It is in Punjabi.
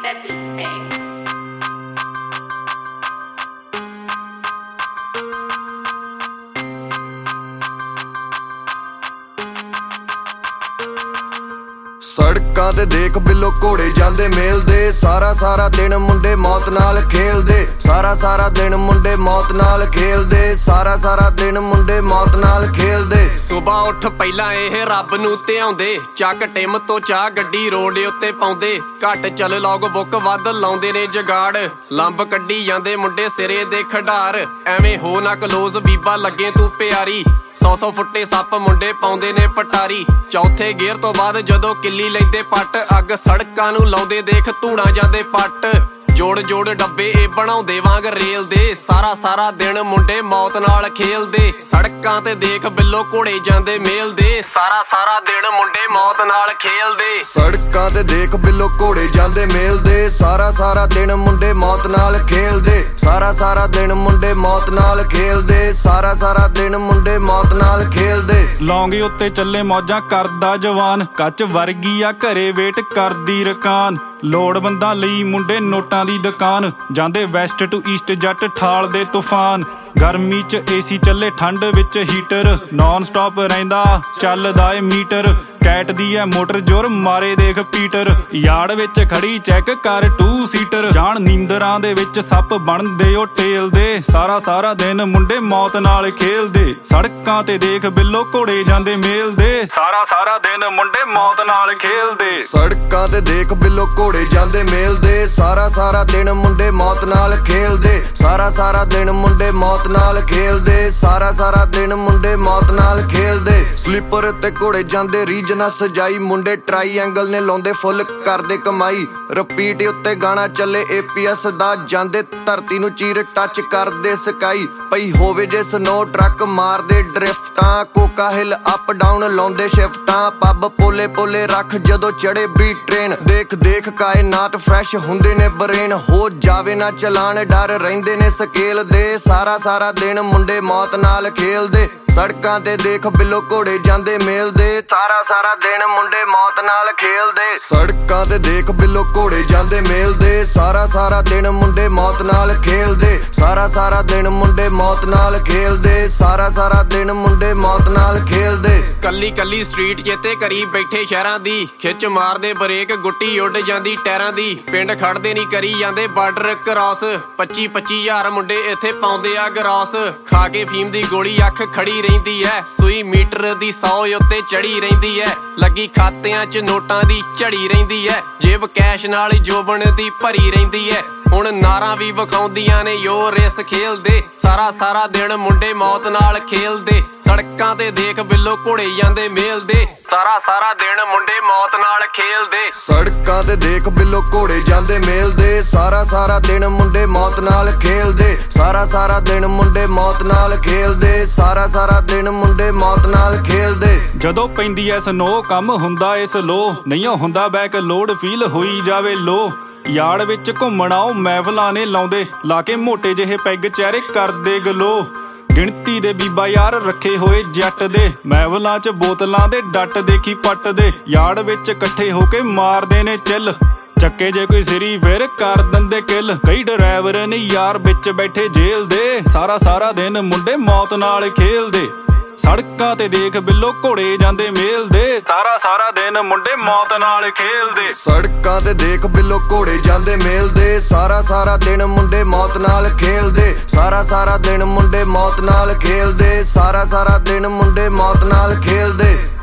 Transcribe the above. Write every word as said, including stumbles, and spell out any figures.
that beat, babe. ਸੜਕਾਂ ਤੇ ਦੇਖ ਬਿੱਲੋ ਘੋੜੇ ਜਾਂਦੇ ਮੇਲਦੇ ਸਾਰਾ ਸਾਰਾ ਦਿਨ ਮੁੰਡੇ ਮੌਤ ਨਾਲ ਖੇਲਦੇ ਸਾਰਾ ਸਾਰਾ ਦਿਨ ਮੁੰਡੇ ਮੌਤ ਨਾਲ ਖੇਲਦੇ ਸਾਰਾ ਸਾਰਾ ਦਿਨ ਮੁੰਡੇ ਮੌਤ ਨਾਲ ਖੇਲਦੇ ਸੁਬਾ ਉੱਠ ਪਹਿਲਾਂ ਇਹ ਰੱਬ ਨੂੰ ਧਿਆਉਂਦੇ ਚੱਕ ਟਿਮ ਤੋਂ ਚਾਹ ਗੱਡੀ ਰੋਡ ਉੱਤੇ ਪਾਉਂਦੇ ਘੱਟ ਚੱਲ ਲੌਗ ਬੁੱਕ ਵੱਧ ਲਾਉਂਦੇ ਨੇ ਜਗਾੜ ਲੰਬ ਕੱਢੀ ਜਾਂਦੇ ਮੁੰਡੇ ਸਿਰੇ ਦੇ ਖਿਡਾਰ ਐਵੇਂ ਹੋ ਨਾ ਕਲੋਜ਼ ਬੀਬਾ ਲੱਗੇ ਤੂੰ ਪਿਆਰੀ ਸੌ ਸੌ ਫੁੱਟੇ ਸੱਪ ਮੁੰਡੇ ਪਾਉਂਦੇ ਨੇ ਪਟਾਰੀ ਚੌਥੇ ਗੇਅਰ ਤੋਂ ਬਾਅਦ ਜਦੋਂ ਕਿੱਲੀ ਲੈਂਦੇ ਪੱਟ ਅੱਗ ਸੜਕਾਂ ਨੂੰ ਲਾਉਂਦੇ ਦੇਖ ਧੂੜਾਂ ਜਾਂਦੇ ਪੱਟ ਜੋੜ ਜੋੜ ਡੱਬੇ ਇਹ ਬਣਾਉਂਦੇ ਵਾਂਗ ਰੇਲ ਦੇ ਸਾਰਾ ਸਾਰਾ ਦਿਨ ਮੁੰਡੇ ਮੌਤ ਨਾਲ ਖੇਲਦੇ ਸੜਕਾਂ ਤੇ ਦੇਖ ਬਿੱਲੋ ਘੋੜੇ ਜਾਂਦੇ ਮੇਲ ਦੇ ਸਾਰਾ ਸਾਰਾ ਦਿਨ ਮੁੰਡੇ ਮੌਤ ਨਾਲ ਖੇਲਦੇ ਸੜਕਾਂ ਤੇ ਦੇਖ ਬਿੱਲੋ ਘੋੜੇ ਜਾਂਦੇ ਮੇਲਦੇ ਸਾਰਾ ਸਾਰਾ ਦਿਨ ਮੁੰਡੇ ਮੌਤ ਨਾਲ ਖੇਲਦੇ ਸਾਰਾ ਸਾਰਾ ਦਿਨ ਮੁੰਡੇ ਮੌਤ ਨਾਲ ਖੇਲਦੇ ਸਾਰਾ ਸਾਰਾ ਦਿਨ ਮੁੰਡੇ ਮੌਤ ਨਾਲ ਖੇਲਦੇ ਲੌਂਗੇ ਉੱਤੇ ਚੱਲੇ ਮੌਜਾਂ ਕਰਦਾ ਜਵਾਨ ਕੱਚ ਵਰਗੀ ਆ ਘਰੇ ਵੇਟ ਕਰਦੀ ਰਕਾਨ ਲੋੜਵੰਦਾਂ ਲਈ ਮੁੰਡੇ ਨੋਟਾਂ ਦੀ ਦੁਕਾਨ ਜਾਂਦੇ ਵੈਸਟ ਟੂ ਈਸਟ ਜੱਟ ਠਾਲ ਦੇ ਤੂਫਾਨ ਗਰਮੀ ਚ ਏਸੀ ਚੱਲੇ ਠੰਡ ਵਿੱਚ ਹੀਟਰ ਨੌਨ ਸਟਾਪ ਰਹਿੰਦਾ ਚੱਲਦਾ ਏ ਮੀਟਰ ਕੈਟ ਦੀ ਐ ਮੋਟਰ ਜੁਰ ਮਾਰੇ ਦੇਖ ਪੀਟਰ ਯਾਰਡ ਵਿੱਚ ਖੜੀ ਚੈੱਕ ਕਰ ਟੂ ਸੀਟਰ ਜਾਣ ਨੀਂਦਰਾਂ ਦੇ ਵਿੱਚ ਸੱਪ ਬਣਦੇ ਓ ਟੇਲ ਦੇ ਸਾਰਾ ਸਾਰਾ ਦਿਨ ਮੁੰਡੇ ਮੌਤ ਨਾਲ ਖੇਲਦੇ ਸੜਕਾਂ ਤੇ ਦੇਖ ਬਿੱਲੋ ਘੋੜੇ ਜਾਂਦੇ ਮੇਲ ਦੇ ਸਾਰਾ ਸਾਰਾ ਦਿਨ ਮੁੰਡੇ ਮੌਤ ਨਾਲ ਖੇਲਦੇ ਸੜਕਾਂ ਤੇ ਦੇਖ ਬਿੱਲੋ ਘੋੜੇ ਜਾਂਦੇ ਮੇਲਦੇ ਸਾਰਾ ਸਾਰਾ ਦਿਨ ਮੁੰਡੇ ਮੌਤ ਨਾਲ ਖੇਲਦੇ ਸਾਰਾ ਸਾਰਾ ਦਿਨ ਮੁੰਡੇ ਮੌਤ ਨਾਲ ਖੇਲਦੇ ਸਾਰਾ ਸਾਰਾ ਦਿਨ ਮੁੰਡੇ ਮੌਤ ਨਾਲ ਖੇਲਦੇ ਸਲੀਪਰ ਤੇ ਘੋੜੇ ਜਾਂਦੇ ਰੀਜ ਨਾ ਸਜਾਈ ਮੁੰਡੇ ਟ੍ਰਾਈਐਂਗਲ ਨੇ ਲਾਉਂਦੇ ਫੁੱਲ ਕਰਦੇ ਕਮਾਈ ਰਿਪੀਟ ਉੱਤੇ ਗਾਣਾ ਚੱਲੇ ਏਪੀਐਸ ਦਾ ਜਾਂਦੇ ਧਰਤੀ ਨੂੰ ਚੀਰ ਟੱਚ ਕਰਦੇ ਸਕਾਈ ਪਈ ਹੋਵੇ ਜੇ ਸਨੋ ਟਰੱਕ ਮਾਰਦੇ ਡਰਿਫਟਾਂ ਕੋਕਾ ਹਿੱਲ ਅਪ ਡਾਊਨ ਲਾਉਂਦੇ ਸ਼ਿਫਟਾਂ ਪੱਬ ਪੋਲੇ ਪੋਲੇ ਰੱਖ ਜਦੋਂ ਚੜੇ ਬੀ ਟ੍ਰੇਨ ਦੇਖ ਦੇਖ ਕਾਇਨਾਤ ਫਰੈਸ਼ ਹੁੰਦੇ ਨੇ ਬਰੇਨ ਹੋ ਜਾਵੇ ਨਾ ਚਲਾਣ ਡਰ ਰਹਿੰਦੇ ਨੇ ਸਕੇਲ ਦੇ ਸਾਰਾ ਸਾਰਾ ਦਿਨ ਮੁੰਡੇ ਮੌਤ ਨਾਲ ਖੇਲਦੇ ਸੜਕਾਂ ਤੇ ਦੇਖ ਬਿੱਲੋ ਘੋੜੇ ਜਾਂਦੇ ਮੇਲਦੇ ਸਾਰਾ ਸਾਰਾ ਦਿਨ ਮੁੰਡੇ ਮੌਤ ਨਾਲ ਖੇਲਦੇ ਸੜਕਾਂ ਤੇ ਦੇਖ ਬਿੱਲੋ ਘੋੜੇ ਜਾਂਦੇ ਮੇਲਦੇ ਸਾਰਾ ਸਾਰਾ ਦਿਨ ਮੁੰਡੇ ਮੌਤ ਨਾਲ ਖੇਲਦੇ ਸਾਰਾ ਸਾਰਾ ਦਿਨ ਮੁੰਡੇ ਮੌਤ ਨਾਲ ਖੇਲਦੇ ਸਾਰਾ ਸਾਰਾ ਦਿਨ ਮੁੰਡੇ ਮੌਤ ਨਾਲ ਖੇਲਦੇ ਕੱਲੀ ਕੱਲੀ ਸਟਰੀਟ ਚੇਤੇ ਕਰੀ ਬੈਠੇ ਸ਼ਹਿਰਾਂ ਦੀ ਖਿੱਚ ਮਾਰਦੇ ਬ੍ਰੇਕ ਗੁੱਟੀ ਉੱਡ ਜਾਂਦੀ ਟਾਇਰਾਂ ਦੀ ਪਿੰਡ ਖੜਦੇ ਨਹੀਂ ਕਰੀ ਜਾਂਦੇ ਬਾਰਡਰ ਕ੍ਰਾਸ ਪੱਚੀ ਪੱਚੀ ਹਜ਼ਾਰ ਮੁੰਡੇ ਇੱਥੇ ਪਾਉਂਦੇ ਆ ਗਰਾਸ ਖਾ ਕੇ ਫੀਮ ਦੀ ਗੋਲੀ ਅੱਖ ਖੜੀ ਰਹਿੰਦੀ ਐ ਸੂਈ ਮੀਟਰ ਦੀ ਸੌ ਉੱਤੇ ਚੜੀ ਰਹਿੰਦੀ ਐ ਲੱਗੀ ਖਾਤਿਆਂ 'ਚ ਨੋਟਾਂ ਦੀ ਝੜੀ ਰਹਿੰਦੀ ਐ ਜੇਬ ਕੈਸ਼ ਨਾਲ ਜੋਬਨ ਦੀ ਭਰੀ ਰਹਿੰਦੀ ਐ ਹੁਣ ਨਾਰਾਂ ਵੀ ਵਿਖਾਉਂਦੀਆਂ ਨੇ ਯੋ ਰੇਸ ਖੇਲਦੇ ਸਾਰਾ ਸਾਰਾ ਦਿਨ ਮੁੰਡੇ ਮੌਤ ਨਾਲ ਖੇਲਦੇ ਸੜਕਾਂ ਤੇ ਦੇਖ ਬਿੱਲੋ ਘੋੜੇ ਜਾਂਦੇ ਮੇਲਦੇ ਸਾਰਾ ਸਾਰਾ ਦਿਨ ਮੁੰਡੇ ਮੌਤ ਨਾਲ ਖੇਲਦੇ ਸੜਕਾਂ ਤੇ ਦੇਖ ਬਿੱਲੋ ਘੋੜੇ ਜਾਂਦੇ ਮੇਲਦੇ ਸਾਰਾ ਸਾਰਾ ਦਿਨ ਮੁੰਡੇ ਮੌਤ ਨਾਲ ਖੇਲਦੇ ਸਾਰਾ ਸਾਰਾ ਦਿਨ ਮੁੰਡੇ ਮੌਤ ਨਾਲ ਖੇਲਦੇ ਸਾਰਾ ਸਾਰਾ ਦਿਨ ਮੁੰਡੇ ਮੌਤ ਨਾਲ ਖੇਲਦੇ ਜਦੋਂ ਪੈਂਦੀ ਐ ਸਨੋ ਕੰਮ ਹੁੰਦਾ ਏ ਸਲੋ ਨਹੀਂ ਹੁੰਦਾ ਬੈਕ ਲੋਡ ਫੀਲ ਹੋਈ ਜਾਵੇ ਲੋ ਯਾਰਡ ਵਿੱਚ ਘੁੰਮਣਾ ਮਹਿਫਲਾਂ ਨੇ ਲਾਉਂਦੇ ਲਾ ਕੇ ਮੋਟੇ ਜਿਹੇ ਪੈਗ ਚਿਹਰੇ ਕਰਦੇ ਗਲੋ ਗਿਣਤੀ ਦੇ ਬੀਬਾ ਯਾਰ ਰੱਖੇ ਹੋਏ ਜੱਟ ਦੇ ਮਹਿਫਲਾਂ 'ਚ ਬੋਤਲਾਂ ਦੇ ਡੱਟ ਦੇਖੀ ਪੱਟ ਦੇ ਯਾਰਡ ਵਿੱਚ ਇਕੱਠੇ ਹੋ ਕੇ ਮਾਰਦੇ ਨੇ ਚਿੱਲ ਚੱਕੇ ਜੇ ਕੋਈ ਸਿਰੀ ਫਿਰ ਕਰ ਦਿੰਦੇ ਕਿੱਲ ਕਈ ਡਰਾਈਵਰ ਨੇ ਯਾਰ ਵਿੱਚ ਬੈਠੇ ਜੇਲ੍ਹ ਦੇ ਸਾਰਾ ਸਾਰਾ ਦਿਨ ਮੁੰਡੇ ਮੌਤ ਨਾਲ ਖੇਲਦੇ ਸੜਕਾਂ ਤੇ ਦੇਖ ਬਿੱਲੋ ਘੋੜੇ ਜਾਂਦੇ ਮੇਲਦੇ ਸਾਰਾ ਸਾਰਾ ਦਿਨ ਮੁੰਡੇ ਮੌਤ ਨਾਲ ਖੇਲਦੇ ਸੜਕਾਂ ਤੇ ਦੇਖ ਬਿੱਲੋ ਘੋੜੇ ਜਾਂਦੇ ਮੇਲਦੇ ਸਾਰਾ ਸਾਰਾ ਦਿਨ ਮੁੰਡੇ ਮੌਤ ਨਾਲ ਖੇਲਦੇ ਸਾਰਾ ਸਾਰਾ ਦਿਨ ਮੁੰਡੇ ਮੌਤ ਨਾਲ ਖੇਲਦੇ ਸਾਰਾ ਸਾਰਾ ਦਿਨ ਮੁੰਡੇ ਮੌਤ ਨਾਲ ਖੇਲਦੇ